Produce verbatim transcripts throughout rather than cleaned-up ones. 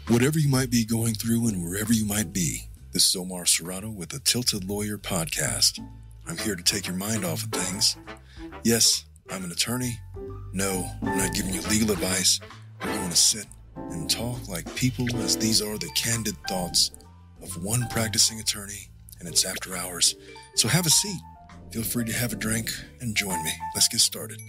Whatever you might be going through and wherever you might be, this is Omar Serrano with the Tilted Lawyer Podcast. I'm here to take your mind off of things. Yes, I'm an attorney. No, I'm not giving you legal advice. We're going to sit and talk like people, as these are the candid thoughts of one practicing attorney, and it's after hours. So have a seat. Feel free to have a drink and join me. Let's get started.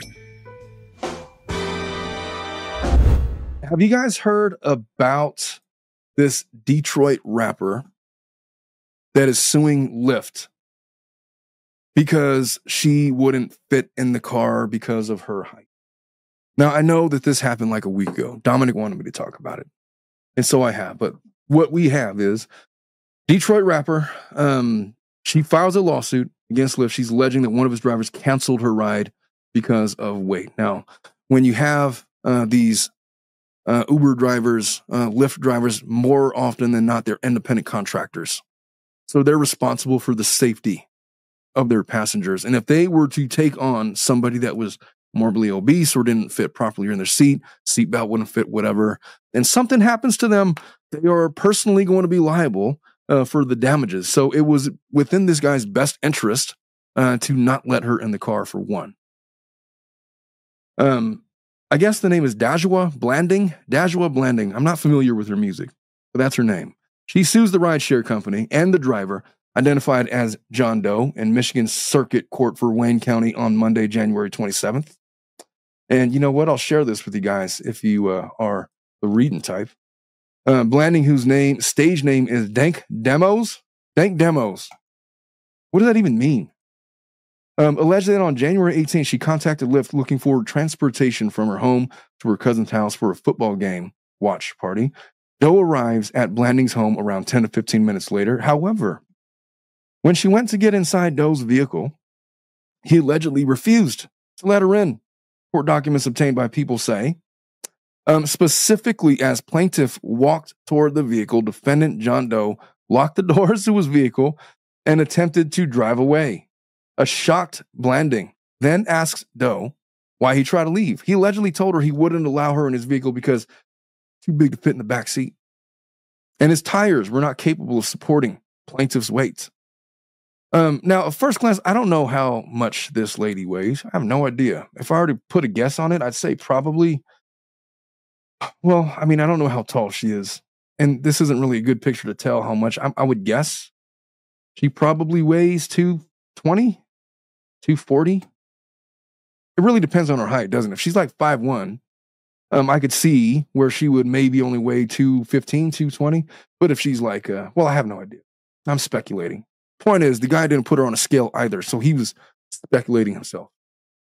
Have you guys heard about this Detroit rapper that is suing Lyft because she wouldn't fit in the car because of her height? Now, I know that this happened like a week ago. Dominic wanted me to talk about it, and so I have. But what we have is Detroit rapper, um, she files a lawsuit against Lyft. She's alleging that one of his drivers canceled her ride because of weight. Now, when you have uh, these Uh, Uber drivers, uh, Lyft drivers, more often than not, they're independent contractors. So they're responsible for the safety of their passengers. And if they were to take on somebody that was morbidly obese or didn't fit properly in their seat, seatbelt wouldn't fit, whatever, and something happens to them, they are personally going to be liable uh, for the damages. So it was within this guy's best interest uh, to not let her in the car, for one. Um. I guess the name is Dajua Blanding. Dajua Blanding. I'm not familiar with her music, but that's her name. She sues the rideshare company and the driver, identified as John Doe, in Michigan Circuit Court for Wayne County on Monday, January twenty-seventh. And you know what? I'll share this with you guys if you uh, are the reading type. Uh, Blanding, whose name, stage name is Dank Demos. Dank Demos. What does that even mean? Um, alleged that on January eighteenth, she contacted Lyft looking for transportation from her home to her cousin's house for a football game watch party. Doe arrives at Blanding's home around ten to fifteen minutes later. However, when she went to get inside Doe's vehicle, he allegedly refused to let her in. Court documents obtained by People say. Um, specifically, as plaintiff walked toward the vehicle, defendant John Doe locked the doors to his vehicle and attempted to drive away. A shocked Blanding then asks Doe why he tried to leave. He allegedly told her he wouldn't allow her in his vehicle because too big to fit in the back seat, and his tires were not capable of supporting plaintiff's weight. Um, now, at first glance, I don't know how much this lady weighs. I have no idea. If I were to put a guess on it, I'd say probably, well, I mean, I don't know how tall she is, and this isn't really a good picture to tell how much. I, I would guess she probably weighs two twenty. two forty. It really depends on her height, doesn't it? If she's like five one, um, I could see where she would maybe only weigh two fifteen, two twenty. But if she's like, uh, well, I have no idea. I'm speculating. Point is, the guy didn't put her on a scale either, so he was speculating himself.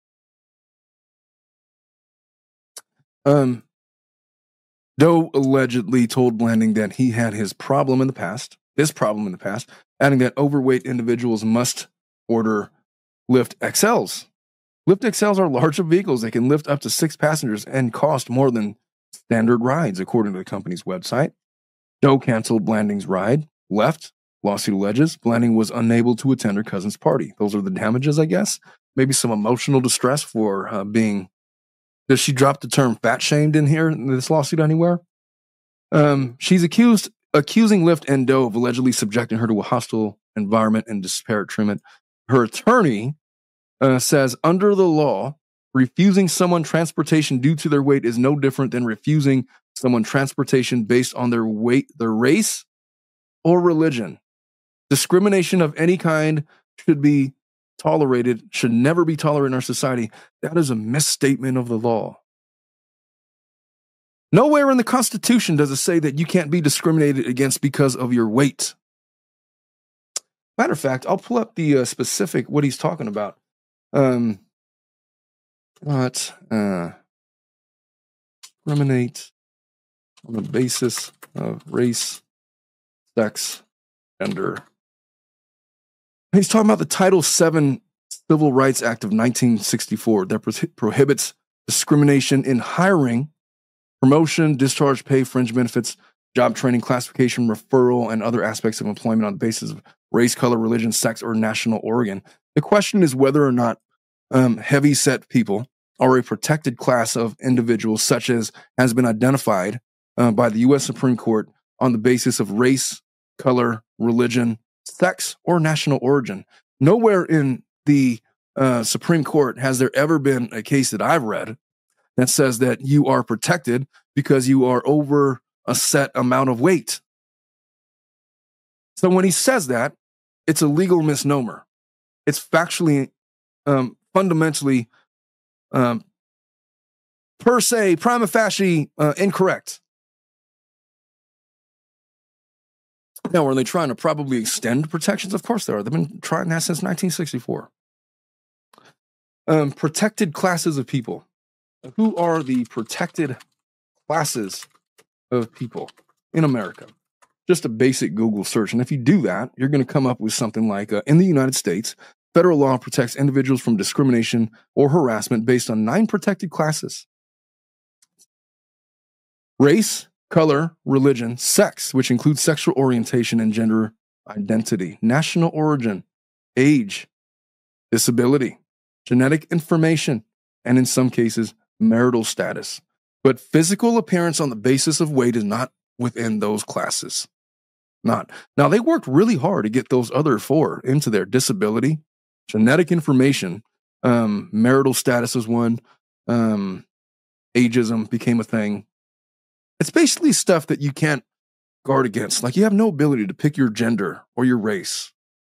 Um, Doe allegedly told Blanding that he had his problem in the past, this problem in the past, adding that overweight individuals must order Lyft X Ls. Lyft X Ls are larger vehicles that can lift up to six passengers and cost more than standard rides, according to the company's website. Doe canceled Blanding's ride, left. Lawsuit alleges Blanding was unable to attend her cousin's party. Those are the damages, I guess. Maybe some emotional distress for uh, being... Does she drop the term fat shamed in here in this lawsuit anywhere? Um, she's accused accusing Lyft and Doe of allegedly subjecting her to a hostile environment and disparate treatment. Her attorney uh, says, under the law, refusing someone transportation due to their weight is no different than refusing someone transportation based on their weight, their race, or religion. Discrimination of any kind should be tolerated, should never be tolerated in our society. That is a misstatement of the law. Nowhere in the Constitution does it say that you can't be discriminated against because of your weight. Matter of fact, I'll pull up the uh, specific, what he's talking about. Um, what? Uh, discriminate on the basis of race, sex, gender. He's talking about the Title seven Civil Rights Act of nineteen sixty-four that pro- prohibits discrimination in hiring, promotion, discharge, pay, fringe benefits, job training, classification, referral, and other aspects of employment on the basis of race, color, religion, sex, or national origin. The question is whether or not um, heavy-set people are a protected class of individuals, such as has been identified uh, by the U S Supreme Court on the basis of race, color, religion, sex, or national origin. Nowhere in the uh, Supreme Court has there ever been a case that I've read that says that you are protected because you are over a set amount of weight. So when he says that, it's a legal misnomer. It's factually, um, fundamentally, um, per se, prima facie, uh, incorrect. Now, are they trying to probably extend protections? Of course they are. They've been trying that since nineteen sixty-four. Um, protected classes of people. Who are the protected classes of people in America? Just a basic Google search. And if you do that, you're going to come up with something like, uh, in the United States, federal law protects individuals from discrimination or harassment based on nine protected classes. Race, color, religion, sex, which includes sexual orientation and gender identity, national origin, age, disability, genetic information, and in some cases, marital status. But physical appearance on the basis of weight is not within those classes. Not. Now, they worked really hard to get those other four into there. Disability, genetic information, um, marital status was one, um, ageism became a thing. It's basically stuff that you can't guard against. Like, you have no ability to pick your gender or your race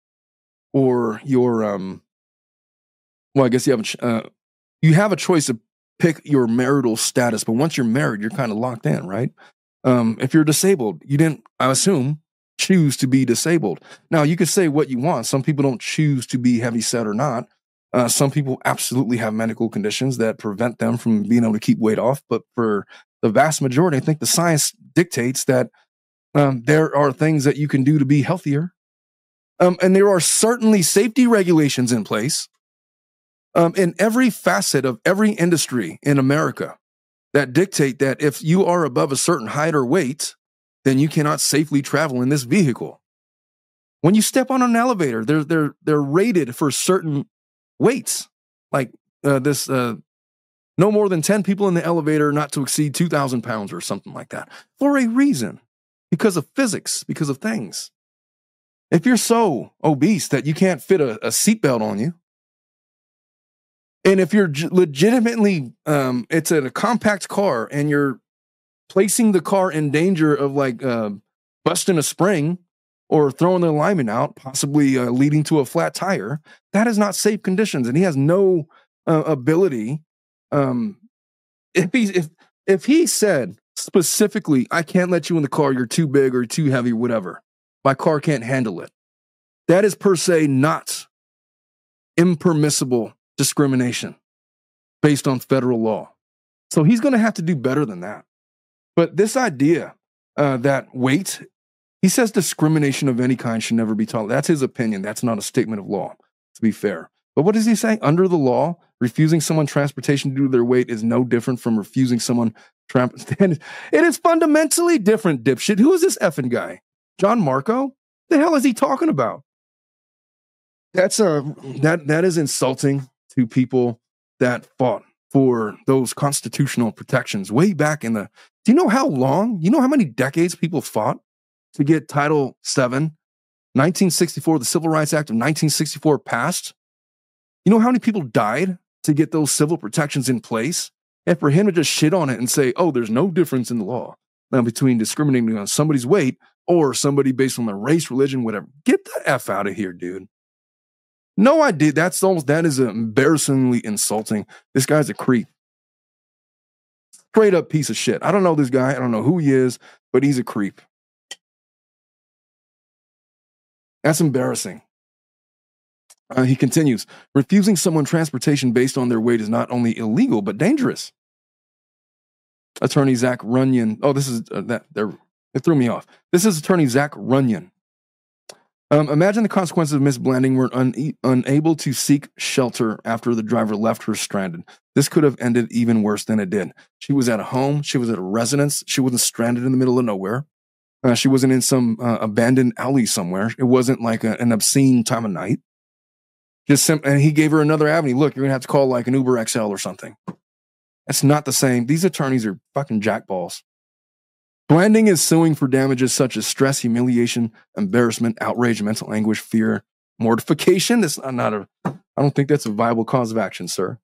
or your, um, well, I guess you have a, ch- uh, you have a choice to pick your marital status, but once you're married, you're kind of locked in, right? Um, if you're disabled, you didn't, I assume, choose to be disabled. Now, you could say what you want. Some people don't choose to be heavyset or not. Uh, some people absolutely have medical conditions that prevent them from being able to keep weight off. But for the vast majority, I think the science dictates that um, there are things that you can do to be healthier. Um, and there are certainly safety regulations in place um, in every facet of every industry in America that dictate that if you are above a certain height or weight, then you cannot safely travel in this vehicle. When you step on an elevator, they're they're they're rated for certain weights, like uh, this. Uh, no more than ten people in the elevator, not to exceed two thousand pounds or something like that, for a reason, because of physics, because of things. If you're so obese that you can't fit a, a seatbelt on you, and if you're j- legitimately, um, it's a, a compact car and you're placing the car in danger of like uh, busting a spring or throwing the alignment out, possibly uh, leading to a flat tire, that is not safe conditions. And he has no uh, ability. Um, if he if if he said specifically, I can't let you in the car, you're too big or too heavy, whatever, my car can't handle it, that is per se not impermissible discrimination based on federal law. So he's going to have to do better than that. But this idea uh, that weight, he says discrimination of any kind should never be tolerated. That's his opinion. That's not a statement of law, to be fair. But what does he say? Under the law, refusing someone transportation due to their weight is no different from refusing someone transportation. It is fundamentally different, dipshit. Who is this effing guy? John Marco? The hell is he talking about? That's uh, that that is insulting to people that fought for those constitutional protections way back in the. Do you know how long? You know how many decades people fought to get Title seven, nineteen sixty-four, the Civil Rights Act of nineteen sixty-four passed? You know how many people died to get those civil protections in place? And for him to just shit on it and say, oh, there's no difference in the law now between discriminating on somebody's weight or somebody based on their race, religion, whatever. Get the F out of here, dude. No, I did. That's almost, that is embarrassingly insulting. This guy's a creep. Straight up piece of shit. I don't know this guy. I don't know who he is, but he's a creep. That's embarrassing. Uh, he continues, refusing someone transportation based on their weight is not only illegal, but dangerous. Attorney Zach Runyon. Oh, this is, uh, that, it threw me off. This is Attorney Zach Runyon. Um, imagine the consequences of Miss Blanding were un- unable to seek shelter after the driver left her stranded. This could have ended even worse than it did. She was at a home. She was at a residence. She wasn't stranded in the middle of nowhere. Uh, she wasn't in some uh, abandoned alley somewhere. It wasn't like a, an obscene time of night. Just sim- and he gave her another avenue. Look, you're going to have to call like an Uber X L or something. That's not the same. These attorneys are fucking jackballs. Blanding is suing for damages such as stress, humiliation, embarrassment, outrage, mental anguish, fear, mortification. That's not a, I don't think that's a viable cause of action, sir.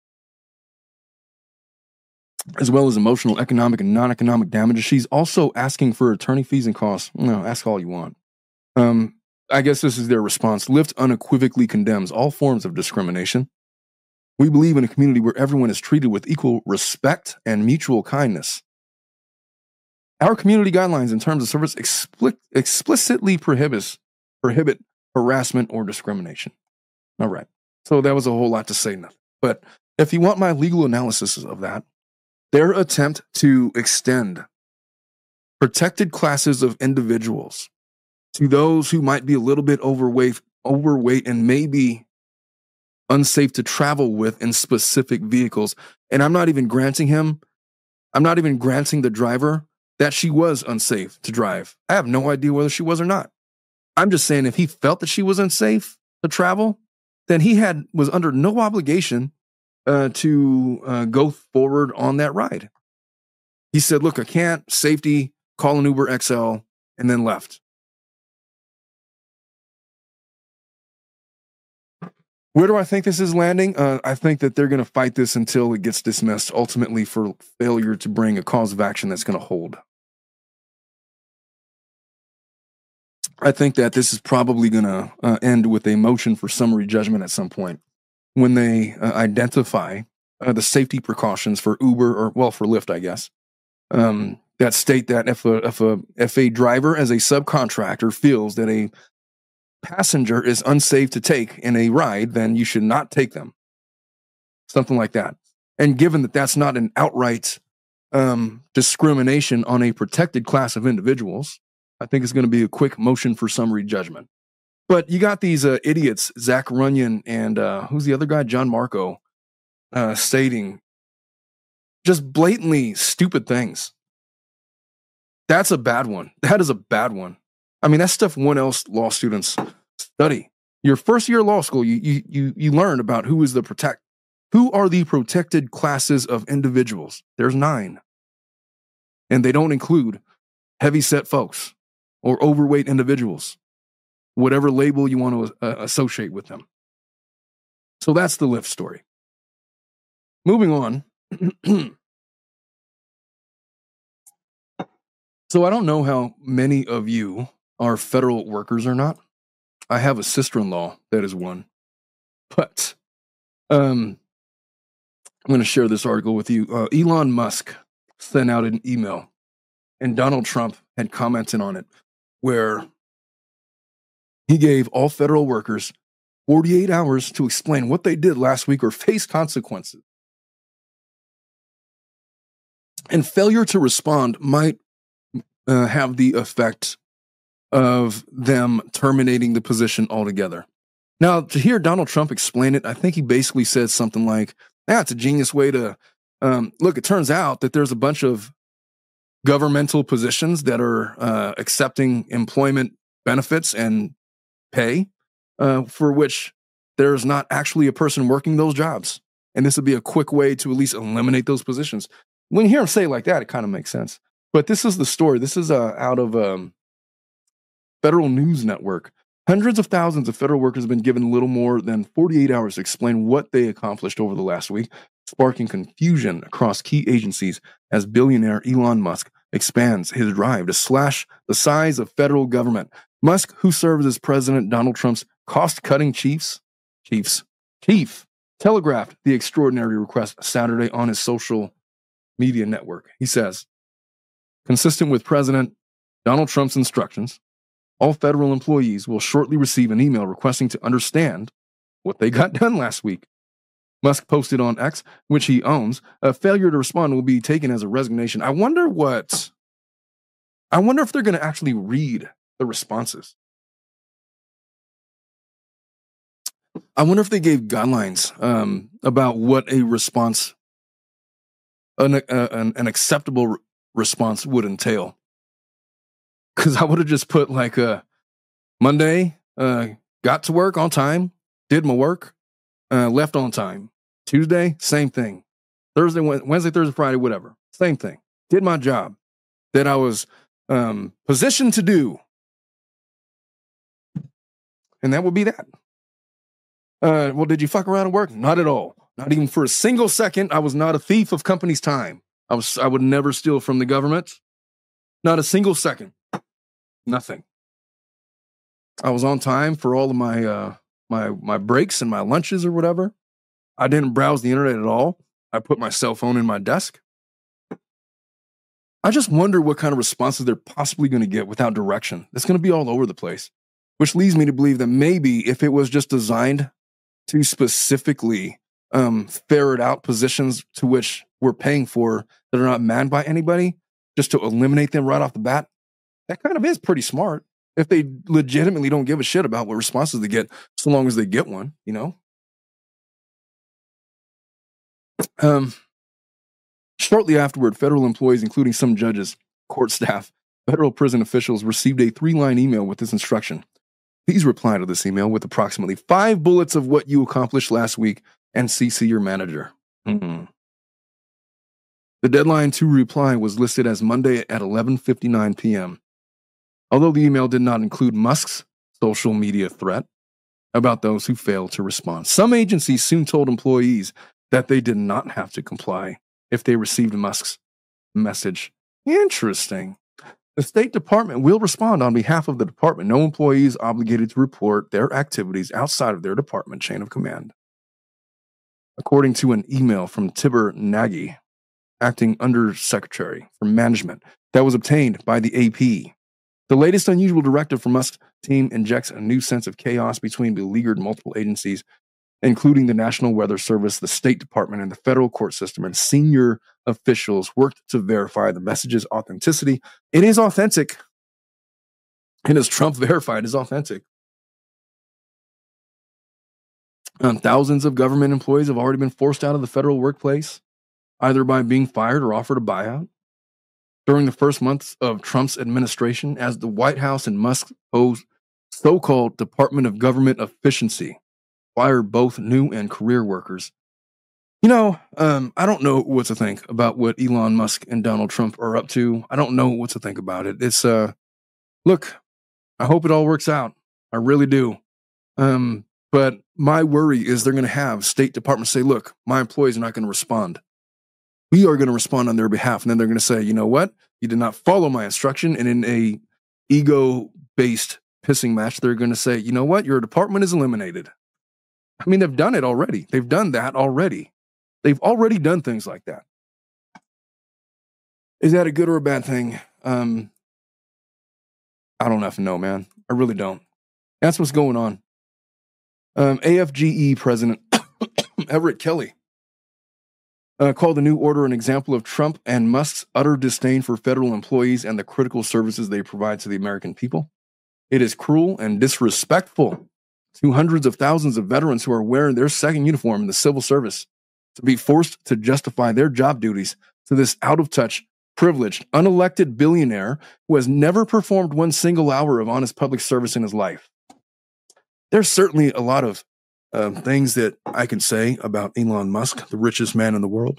As well as emotional, economic, and non-economic damages. She's also asking for attorney fees and costs. No, ask all you want. Um, I guess this is their response. Lyft unequivocally condemns all forms of discrimination. We believe in a community where everyone is treated with equal respect and mutual kindness. Our community guidelines in terms of service expli- explicitly prohibits prohibit harassment or discrimination. All right. So that was a whole lot to say nothing. But if you want my legal analysis of that, their attempt to extend protected classes of individuals to those who might be a little bit overweight, overweight and maybe unsafe to travel with in specific vehicles. And I'm not even granting him, I'm not even granting the driver that she was unsafe to drive. I have no idea whether she was or not. I'm just saying if he felt that she was unsafe to travel, then he had was under no obligation uh, to uh, go forward on that ride. He said, look, I can't, safety, call an Uber X L, and then left. Where do I think this is landing? Uh, I think that they're going to fight this until it gets dismissed, ultimately for failure to bring a cause of action that's going to hold. I think that this is probably going to uh, end with a motion for summary judgment at some point when they uh, identify uh, the safety precautions for Uber or, well, for Lyft, I guess, um, that state that if a, if a, if a driver as a subcontractor feels that a passenger is unsafe to take in a ride, then you should not take them. Something like that. And given that that's not an outright um, discrimination on a protected class of individuals, I think it's going to be a quick motion for summary judgment. But you got these uh, idiots, Zach Runyon and uh, who's the other guy, John Marco, uh, stating just blatantly stupid things. That's a bad one. That is a bad one. I mean, that's stuff one else law students study. Your first year of law school, you you you you learn about who is the protect, who are the protected classes of individuals. There's nine, and they don't include heavy-set folks or overweight individuals, whatever label you want to uh, associate with them. So that's the Lyft story. Moving on. So I don't know how many of you are federal workers or not. I have a sister-in-law that is one. But um, I'm going to share this article with you. Uh, Elon Musk sent out an email, and Donald Trump had commented on it, where he gave all federal workers forty-eight hours to explain what they did last week or face consequences. And failure to respond might uh, have the effect of them terminating the position altogether. Now, to hear Donald Trump explain it, I think he basically said something like, yeah, it's a genius way to, um, look, it turns out that there's a bunch of governmental positions that are uh, accepting employment benefits and pay uh, for which there's not actually a person working those jobs. And this would be a quick way to at least eliminate those positions. When you hear him say it like that, it kind of makes sense. But this is the story. This is uh, out of um, Federal News Network. Hundreds of thousands of federal workers have been given little more than forty-eight hours to explain what they accomplished over the last week, sparking confusion across key agencies as billionaire Elon Musk expands his drive to slash the size of federal government. Musk, who serves as President Donald Trump's cost-cutting chiefs, chiefs, chief, telegraphed the extraordinary request Saturday on his social media network. He says, consistent with President Donald Trump's instructions, all federal employees will shortly receive an email requesting to understand what they got done last week. Musk posted on X, which he owns, a failure to respond will be taken as a resignation. I wonder what, I wonder if they're going to actually read the responses. I wonder if they gave guidelines um, about what a response, an, uh, an, an acceptable re- response would entail. Because I would have just put like a Monday, uh, got to work on time, did my work, uh, left on time. Tuesday, same thing. Thursday, Wednesday, Thursday, Friday, whatever. Same thing. Did my job. that I was um, positioned to do. And that would be that. Uh, well, did you fuck around at work? Not at all. Not even for a single second. I was not a thief of company's time. I was. I would never steal from the government. Not a single second. Nothing. I was on time for all of my uh, my my breaks and my lunches or whatever. I didn't browse the internet at all. I put my cell phone in my desk. I just wonder what kind of responses they're possibly going to get without direction. It's going to be all over the place, which leads me to believe that maybe if it was just designed to specifically um, ferret out positions to which we're paying for that are not manned by anybody, just to eliminate them right off the bat, that kind of is pretty smart. If they legitimately don't give a shit about what responses they get, so long as they get one, you know? Um, shortly afterward, federal employees, including some judges, court staff, federal prison officials, received a three-line email with this instruction. Please reply to this email with approximately five bullets of what you accomplished last week and C C your manager. Mm-hmm. The deadline to reply was listed as Monday at eleven fifty-nine p.m. Although the email did not include Musk's social media threat about those who failed to respond. Some agencies soon told employees that they did not have to comply if they received Musk's message. Interesting. The State Department will respond on behalf of the department. No employee is obligated to report their activities outside of their department chain of command. According to an email from Tibor Nagy, acting undersecretary for management, that was obtained by the A P. The latest unusual directive from Musk's team injects a new sense of chaos between beleaguered multiple agencies, including the National Weather Service, the State Department, and the federal court system, and senior officials worked to verify the message's authenticity. It is authentic. And as Trump verified, is authentic. Um, thousands of government employees have already been forced out of the federal workplace, either by being fired or offered a buyout. During the first months of Trump's administration, as the White House and Musk's so-called Department of Government Efficiency fired both new and career workers. You know, um, I don't know what to think about what Elon Musk and Donald Trump are up to. I don't know what to think about it. It's, uh, look, I hope it all works out. I really do. Um, but my worry is they're going to have State Department say, look, my employees are not going to respond. We are going to respond on their behalf. And then they're going to say, you know what? You did not follow my instruction. And in a ego-based pissing match, they're going to say, you know what? Your department is eliminated. I mean, they've done it already. They've done that already. They've already done things like that. Is that a good or a bad thing? Um, I don't have to know, man. I really don't. That's what's going on. Um, A F G E President Everett Kelly uh, called the new order an example of Trump and Musk's utter disdain for federal employees and the critical services they provide to the American people. It is cruel and disrespectful to hundreds of thousands of veterans who are wearing their second uniform in the civil service to be forced to justify their job duties to this out-of-touch, privileged, unelected billionaire who has never performed one single hour of honest public service in his life. There's certainly a lot of um, things that I can say about Elon Musk, the richest man in the world.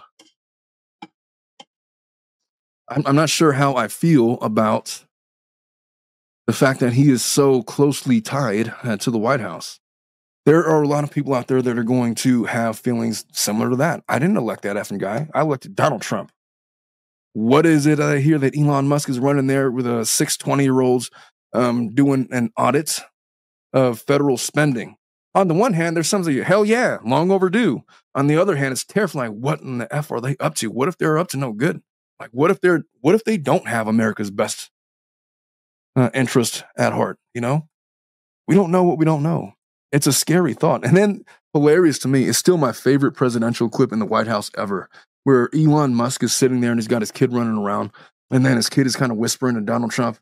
I'm, I'm not sure how I feel about the fact that he is so closely tied uh, to the White House. There are a lot of people out there that are going to have feelings similar to that. I didn't elect that effing guy. I elected Donald Trump. What is it I hear that Elon Musk is running there with a six twenty-year-olds um, doing an audit of federal spending? On the one hand, there's some that you, hell yeah, long overdue. On the other hand, it's terrifying. What in the F are they up to? What if they're up to no good? Like, what if they're, what if they don't have America's best uh, interest at heart? You know, we don't know what we don't know. It's a scary thought. And then hilarious to me is still my favorite presidential clip in the White House ever, where Elon Musk is sitting there and he's got his kid running around. And then his kid is kind of whispering to Donald Trump,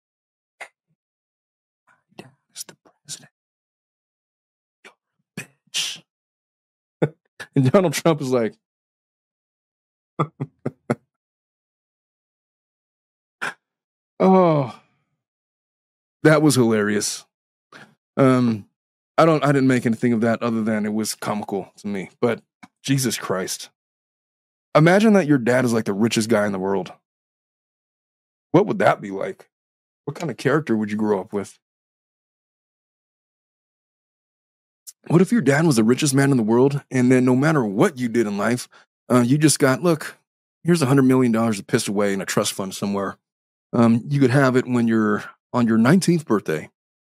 "Mister President, you're a bitch." And Donald Trump is like, oh, that was hilarious. Um, I don't, I didn't make anything of that other than it was comical to me, but Jesus Christ. Imagine that your dad is like the richest guy in the world. What would that be like? What kind of character would you grow up with? What if your dad was the richest man in the world, and then no matter what you did in life, uh, you just got, look, here's a hundred million dollars to piss away in a trust fund somewhere. Um, you could have it when you're on your nineteenth birthday.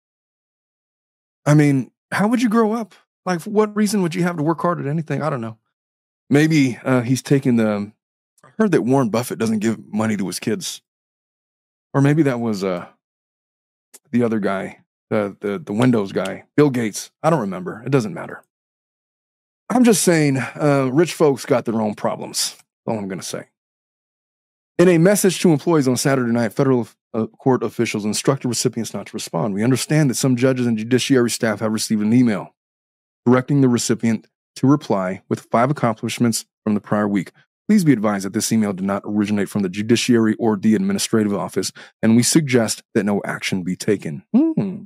I mean, how would you grow up? Like, for what reason would you have to work hard at anything? I don't know. Maybe uh, he's taking the. I heard that Warren Buffett doesn't give money to his kids, or maybe that was uh, the other guy, the the the Windows guy, Bill Gates. I don't remember. It doesn't matter. I'm just saying, uh, rich folks got their own problems. That's all I'm going to say. In a message to employees on Saturday night, federal uh, court officials instructed recipients not to respond. We understand that some judges and judiciary staff have received an email directing the recipient to reply with five accomplishments from the prior week. Please be advised that this email did not originate from the judiciary or the administrative office, and we suggest that no action be taken. Hmm.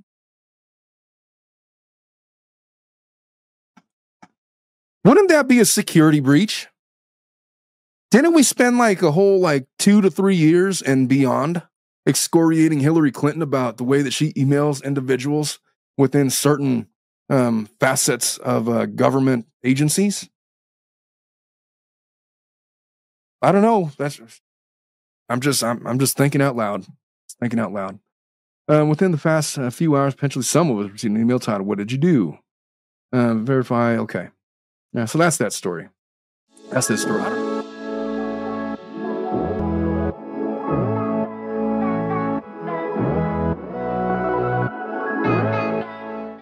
Wouldn't that be a security breach? Didn't we spend like a whole like two to three years and beyond excoriating Hillary Clinton about the way that she emails individuals within certain um, facets of uh, government agencies? I don't know. That's I'm just I'm I'm just thinking out loud. Thinking out loud. Uh, within the past uh, few hours, potentially some of us received an email titled, "What did you do?" Uh, verify. Okay. Yeah. So that's that story. That's this story.